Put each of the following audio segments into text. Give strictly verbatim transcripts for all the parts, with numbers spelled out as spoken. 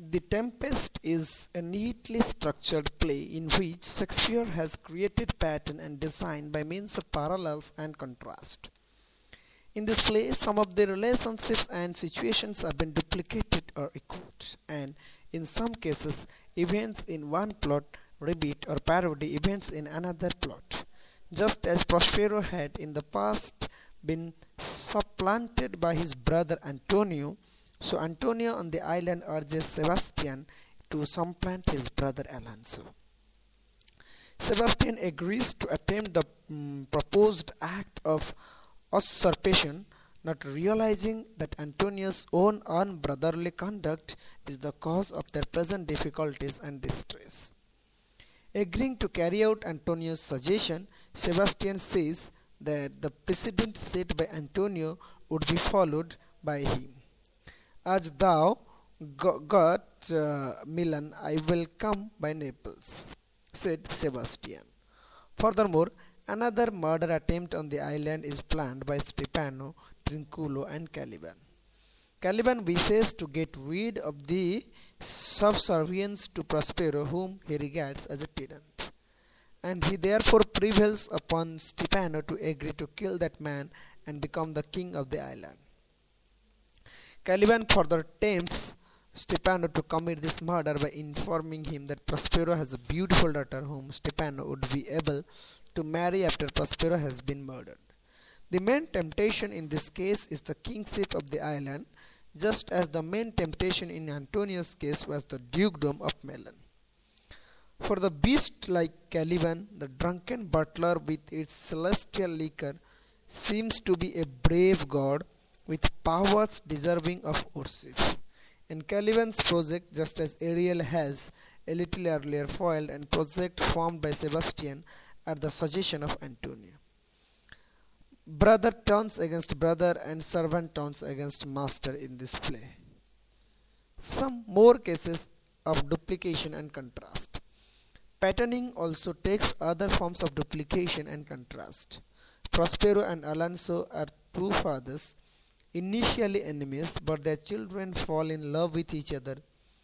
The Tempest is a neatly structured play in which Shakespeare has created pattern and design by means of parallels and contrast. In this play, some of the relationships and situations have been duplicated or echoed, and in some cases, events in one plot repeat or parody events in another plot. Just as Prospero had in the past been supplanted by his brother Antonio, so Antonio on the island urges Sebastian to supplant his brother Alonso. Sebastian agrees to attempt the um, proposed act of usurpation, not realizing that Antonio's own unbrotherly conduct is the cause of their present difficulties and distress. Agreeing to carry out Antonio's suggestion, Sebastian says that the precedent set by Antonio would be followed by him. As thou got uh, Milan, I will come by Naples, said Sebastian. Furthermore, another murder attempt on the island is planned by Stefano, Trinculo, and Caliban. Caliban wishes to get rid of the subservience to Prospero, whom he regards as a tyrant, and he therefore prevails upon Stefano to agree to kill that man and become the king of the island. Caliban further tempts Stefano to commit this murder by informing him that Prospero has a beautiful daughter whom Stefano would be able to marry after Prospero has been murdered. The main temptation in this case is the kingship of the island, just as the main temptation in Antonio's case was the dukedom of Milan. For the beast like Caliban, the drunken butler with its celestial liquor seems to be a brave god with powers deserving of worship. In Caliban's project, just as Ariel has a little earlier foiled and project formed by Sebastian at the suggestion of Antonio. Brother turns against brother and servant turns against master in this play. Some more cases of duplication and contrast. Patterning also takes other forms of duplication and contrast. Prospero and Alonso are two fathers, initially enemies, but their children fall in love with each other.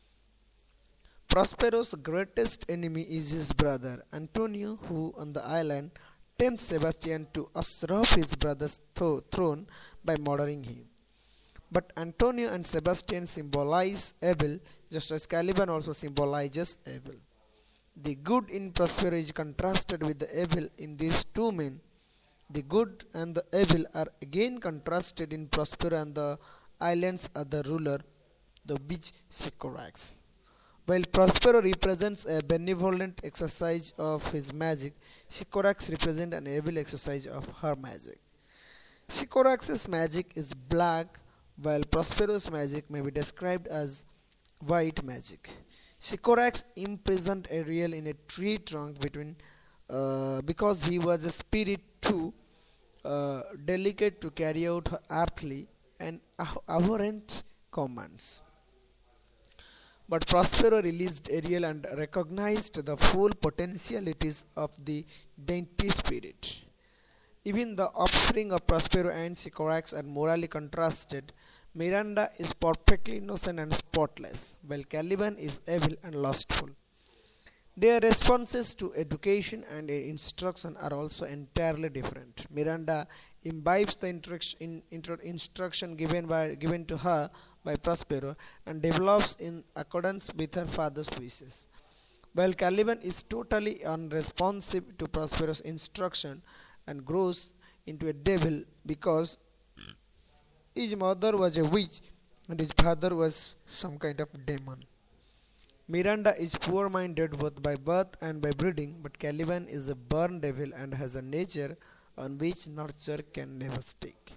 Prospero's greatest enemy is his brother Antonio, who on the island tempts Sebastian to usurp his brother's th- throne by murdering him. But Antonio and Sebastian symbolize evil, just as Caliban also symbolizes evil. The good in Prospero is contrasted with the evil in these two men. The good and the evil are again contrasted in Prospero and the island's other ruler, the witch Sycorax. While Prospero represents a benevolent exercise of his magic, Sycorax represents an evil exercise of her magic. Sycorax's magic is black, while Prospero's magic may be described as white magic. Sycorax imprisoned Ariel in a tree trunk between uh, because he was a spirit too uh, delicate to carry out her earthly and abhorrent commands. But Prospero released Ariel and recognized the full potentialities of the dainty spirit. Even the offspring of Prospero and Sycorax are morally contrasted. Miranda is perfectly innocent and spotless, while Caliban is evil and lustful. Their responses to education and instruction are also entirely different. Miranda imbibes the in, in, instruction given, by, given to her by Prospero and develops in accordance with her father's wishes, while Caliban is totally unresponsive to Prospero's instruction and grows into a devil because his mother was a witch and his father was some kind of demon. Miranda is poor-minded both by birth and by breeding, but Caliban is a born devil and has a nature on which nurture can never stick.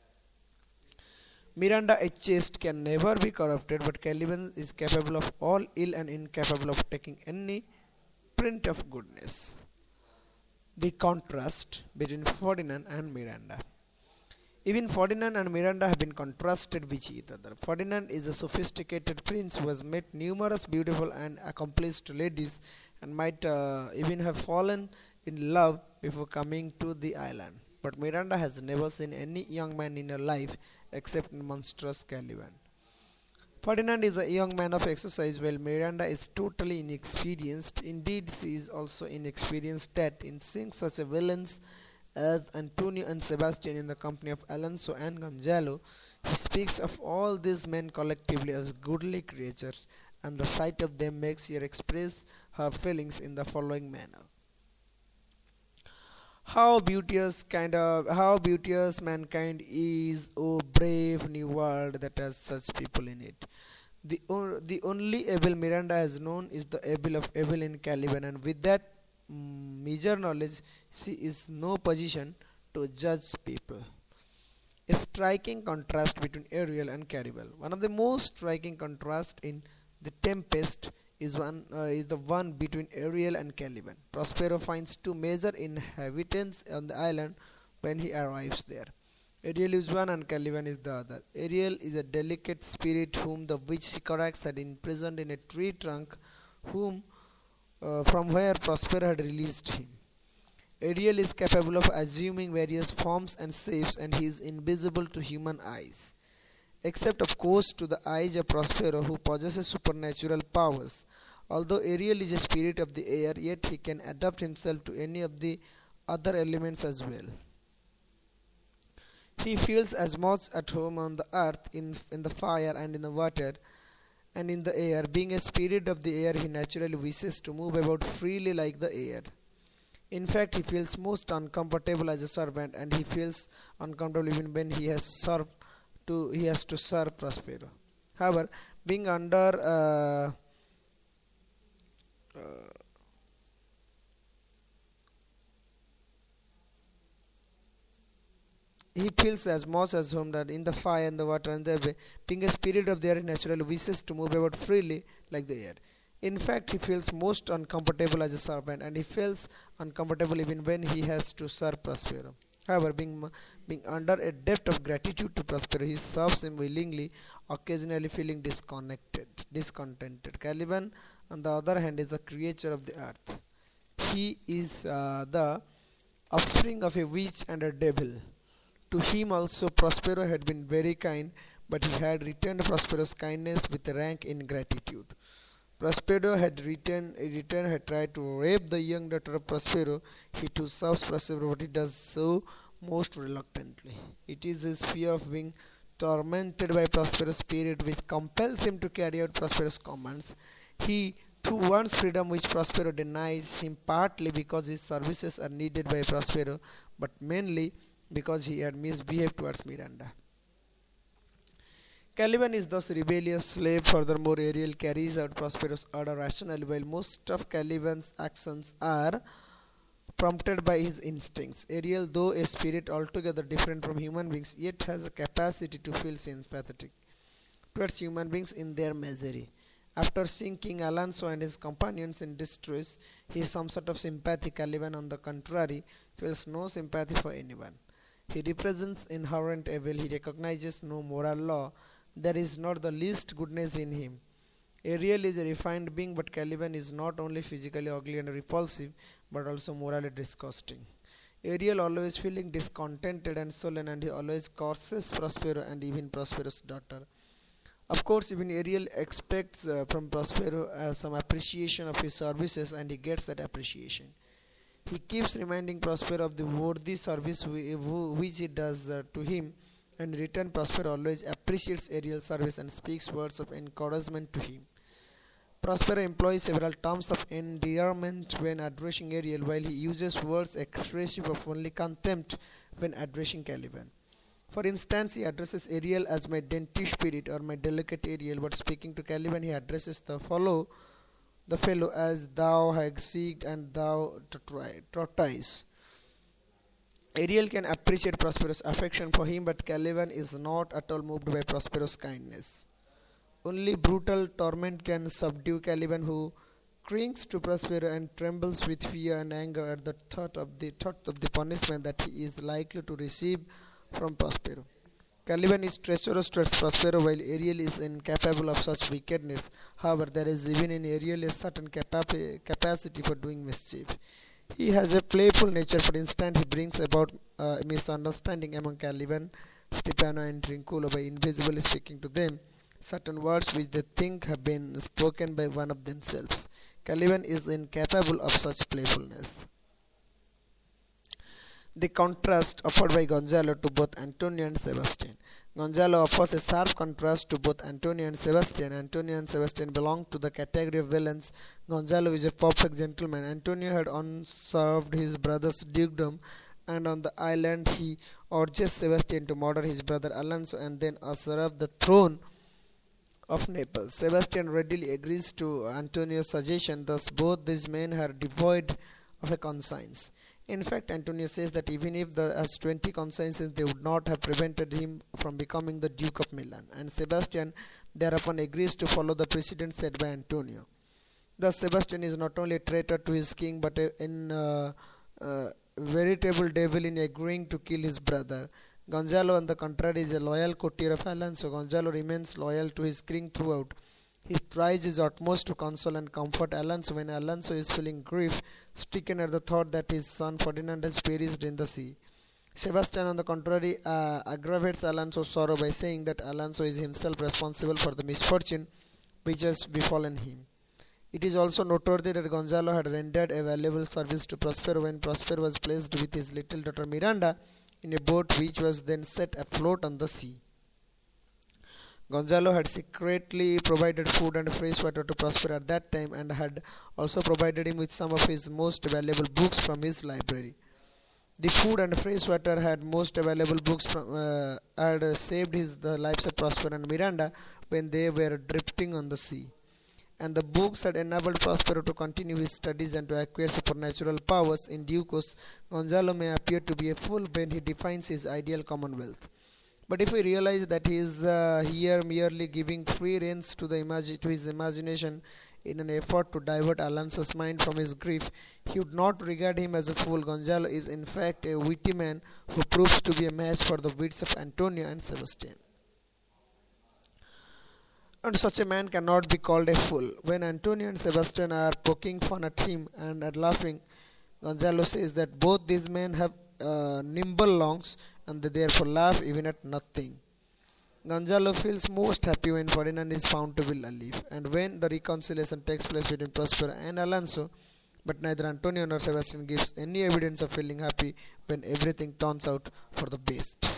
Miranda, a chaste, can never be corrupted, but Caliban is capable of all ill and incapable of taking any print of goodness. The contrast between Ferdinand and Miranda. Even Ferdinand and Miranda have been contrasted with each other. Ferdinand is a sophisticated prince who has met numerous beautiful and accomplished ladies and might uh, even have fallen in love before coming to the island. But Miranda has never seen any young man in her life except monstrous Caliban. Ferdinand is a young man of exercise, while Miranda is totally inexperienced. Indeed, she is also inexperienced that in seeing such a villains as Antonio and Sebastian in the company of Alonso and Gonzalo, he speaks of all these men collectively as goodly creatures, and the sight of them makes her express her feelings in the following manner. How beauteous kind of how beauteous mankind is, O brave new world that has such people in it. The o- the only Abel Miranda has known is the Abel of Abel in Caliban, and with that mm, meager knowledge, she is no position to judge people. A striking contrast between Ariel and Caribel. One of the most striking contrasts in The Tempest is one uh, is the one between Ariel and Caliban. Prospero finds two major inhabitants on the island when he arrives there. Ariel is one and Caliban is the other. Ariel is a delicate spirit whom the witch Sycorax had imprisoned in a tree trunk, whom uh, from where Prospero had released him. Ariel is capable of assuming various forms and shapes, and he is invisible to human eyes, except of course to the eyes of Prospero, who possesses supernatural powers. Although Ariel is a spirit of the air, yet he can adapt himself to any of the other elements as well. He feels as much at home on the earth, in, in the fire and in the water and in the air. Being a spirit of the air, he naturally wishes to move about freely like the air. In fact, he feels most uncomfortable as a servant, and he feels uncomfortable even when he has served to he has to serve Prospero. However, being under uh, uh, he feels as much as home that in the fire and the water and the way. Being a spirit of the air, he naturally wishes to move about freely like the air. In fact, he feels most uncomfortable as a servant, and he feels uncomfortable even when he has to serve Prospero. However, being, being under a debt of gratitude to Prospero, he serves him willingly, occasionally feeling disconnected, discontented. Caliban, on the other hand, is a creature of the earth. He is uh, the offspring of a witch and a devil. To him also Prospero had been very kind, but he had returned Prospero's kindness with a rank ingratitude. Prospero had returned, in return had tried to rape the young daughter of Prospero. He too serves Prospero, but he does so most reluctantly. It is his fear of being tormented by Prospero's spirit which compels him to carry out Prospero's commands. He too wants freedom which Prospero denies him, partly because his services are needed by Prospero, but mainly because he had misbehaved towards Miranda. Caliban is thus a rebellious slave. Furthermore, Ariel carries out Prospero's order rationally, while most of Caliban's actions are prompted by his instincts. Ariel, though a spirit altogether different from human beings, yet has a capacity to feel sympathetic towards human beings in their misery. After seeing King Alonso and his companions in distress, he has some sort of sympathy. Caliban, on the contrary, feels no sympathy for anyone. He represents inherent evil. He recognizes no moral law. There is not the least goodness in him. Ariel is a refined being, but Caliban is not only physically ugly and repulsive, but also morally disgusting. Ariel always feeling discontented and sullen, and he always curses Prospero and even Prospero's daughter. Of course, even Ariel expects uh, from Prospero uh, some appreciation of his services, and he gets that appreciation. He keeps reminding Prospero of the worthy service which he does uh, to him, and in return Prospero always appreciates Ariel's service and speaks words of encouragement to him. Prospero employs several terms of endearment when addressing Ariel, while he uses words expressive of only contempt when addressing Caliban. For instance, he addresses Ariel as my dainty spirit or my delicate Ariel, but speaking to Caliban he addresses the fellow, the fellow as thou Hyacinth and thou tortoise. Ariel can appreciate Prospero's affection for him, but Caliban is not at all moved by Prospero's kindness. Only brutal torment can subdue Caliban, who clings to Prospero and trembles with fear and anger at the thought of the thought of the punishment that he is likely to receive from Prospero. Caliban is treacherous towards Prospero, while Ariel is incapable of such wickedness. However, there is even in Ariel a certain capa- capacity for doing mischief. He has a playful nature. For instance, he brings about uh, a misunderstanding among Caliban, Stefano and Trinculo by invisibly speaking to them, certain words which they think have been spoken by one of themselves. Caliban is incapable of such playfulness. The contrast offered by Gonzalo to both Antonio and Sebastian. Gonzalo offers a sharp contrast to both Antonio and Sebastian. Antonio and Sebastian belong to the category of villains. Gonzalo is a perfect gentleman. Antonio had usurped his brother's dukedom, and on the island he urges Sebastian to murder his brother Alonso and then usurp the throne of Naples. Sebastian readily agrees to Antonio's suggestion. Thus both these men are devoid of a conscience. In fact, Antonio says that even if there has twenty consciences, they would not have prevented him from becoming the Duke of Milan, and Sebastian thereupon agrees to follow the precedent set by Antonio. Thus Sebastian is not only a traitor to his king, but a in, uh, uh, veritable devil in agreeing to kill his brother. Gonzalo, on the contrary, is a loyal courtier of Alonso. Gonzalo remains loyal to his king throughout. He tries his utmost to console and comfort Alonso when Alonso is feeling grief, stricken at the thought that his son Ferdinand has perished in the sea. Sebastian, on the contrary, uh, aggravates Alonso's sorrow by saying that Alonso is himself responsible for the misfortune which has befallen him. It is also noteworthy that Gonzalo had rendered a valuable service to Prospero when Prospero was placed with his little daughter Miranda in a boat which was then set afloat on the sea. Gonzalo had secretly provided food and fresh water to Prospero at that time, and had also provided him with some of his most valuable books from his library. The food and fresh water had most valuable books from uh, had uh, saved his the lives of Prospero and Miranda when they were drifting on the sea, and the books had enabled Prospero to continue his studies and to acquire supernatural powers. In due course, Gonzalo may appear to be a fool when he defines his ideal commonwealth. But if we realize that he is uh, here merely giving free reins to the imagi- to his imagination in an effort to divert Alonso's mind from his grief, he would not regard him as a fool. Gonzalo is in fact a witty man who proves to be a match for the wits of Antonio and Sebastian. And such a man cannot be called a fool. When Antonio and Sebastian are poking fun at him and are laughing, Gonzalo says that both these men have uh, nimble lungs, and they therefore laugh even at nothing. Gonzalo feels most happy when Ferdinand is found to be alive, and when the reconciliation takes place between Prospero and Alonso, but neither Antonio nor Sebastian gives any evidence of feeling happy when everything turns out for the best.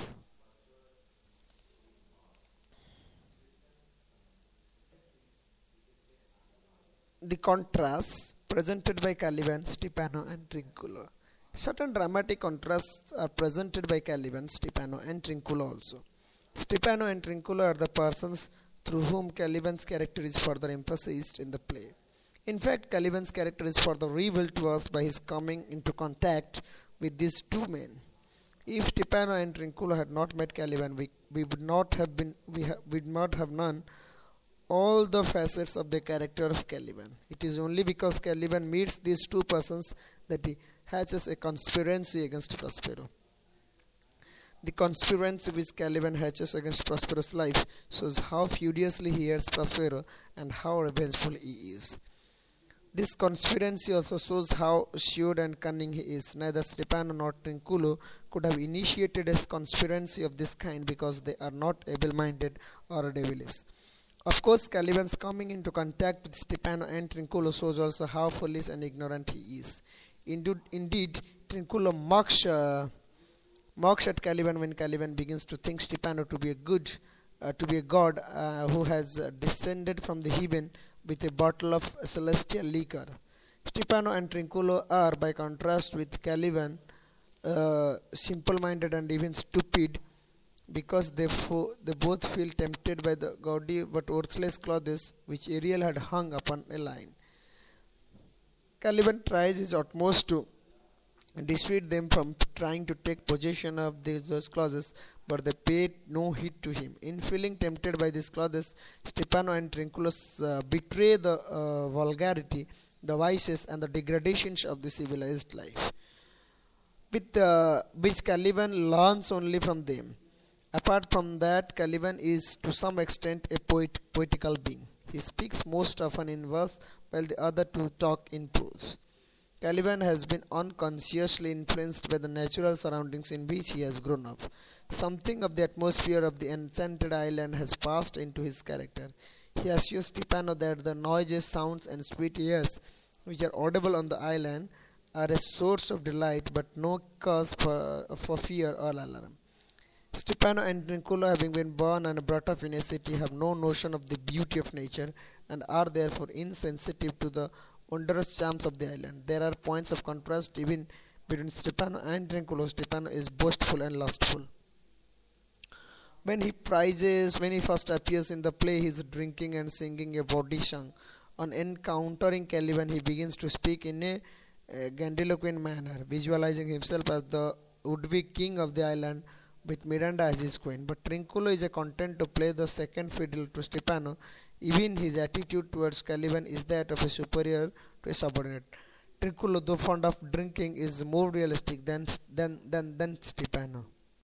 The contrasts presented by Caliban, Stefano and Trinculo. Certain dramatic contrasts are presented by Caliban, Stefano and Trinculo also. Stefano and Trinculo are the persons through whom Caliban's character is further emphasized in the play. In fact, Caliban's character is further revealed to us by his coming into contact with these two men. If Stefano and Trinculo had not met Caliban, we, we would not have been we ha- would not have known all the facets of the character of Caliban. It is only because Caliban meets these two persons that he hatches a conspiracy against Prospero. The conspiracy which Caliban hatches against Prospero's life shows how furiously he hates Prospero and how revengeful he is. This conspiracy also shows how shrewd and cunning he is. Neither Stefano nor Trinculo could have initiated a conspiracy of this kind because they are not able-minded or devilish. Of course, Caliban's coming into contact with Stefano and Trinculo shows also how foolish and ignorant he is. Indeed, indeed Trinculo mocks, uh, mocks at Caliban when Caliban begins to think Stefano to be a good, uh, to be a god uh, who has uh, descended from the heaven with a bottle of celestial liquor. Stefano and Trinculo are, by contrast with Caliban, uh, simple-minded and even stupid, because they, fo- they both feel tempted by the gaudy but worthless clothes which Ariel had hung upon a line. Caliban tries his utmost to dissuade them from trying to take possession of these, those clothes, but they paid no heed to him. In feeling tempted by these clothes, Stefano and Trinculo uh, betray the uh, vulgarity, the vices and the degradations of the civilized life, with uh, which Caliban learns only from them. Apart from that, Caliban is to some extent a poet, poetical being. He speaks most often in verse, while the other two talk in prose. Caliban has been unconsciously influenced by the natural surroundings in which he has grown up. Something of the atmosphere of the enchanted island has passed into his character. He assures Stefano that the noises, sounds, and sweet airs which are audible on the island are a source of delight but no cause for, for fear or alarm. Stefano and Trinculo, having been born and brought up in a city, have no notion of the beauty of nature and are therefore insensitive to the wondrous charms of the island. There are points of contrast even between Stefano and Trinculo. Stefano is boastful and lustful. When he prizes, when he first appears in the play, he is drinking and singing a bawdy song. On encountering Caliban, he begins to speak in a, a grandiloquent manner, visualizing himself as the would-be king of the island with Miranda as his queen. But Trinculo is content to play the second fiddle to Stefano. Even his attitude towards Caliban is that of a superior to a subordinate. Trinculo, though fond of drinking, is more realistic than, than, than, than Stefano.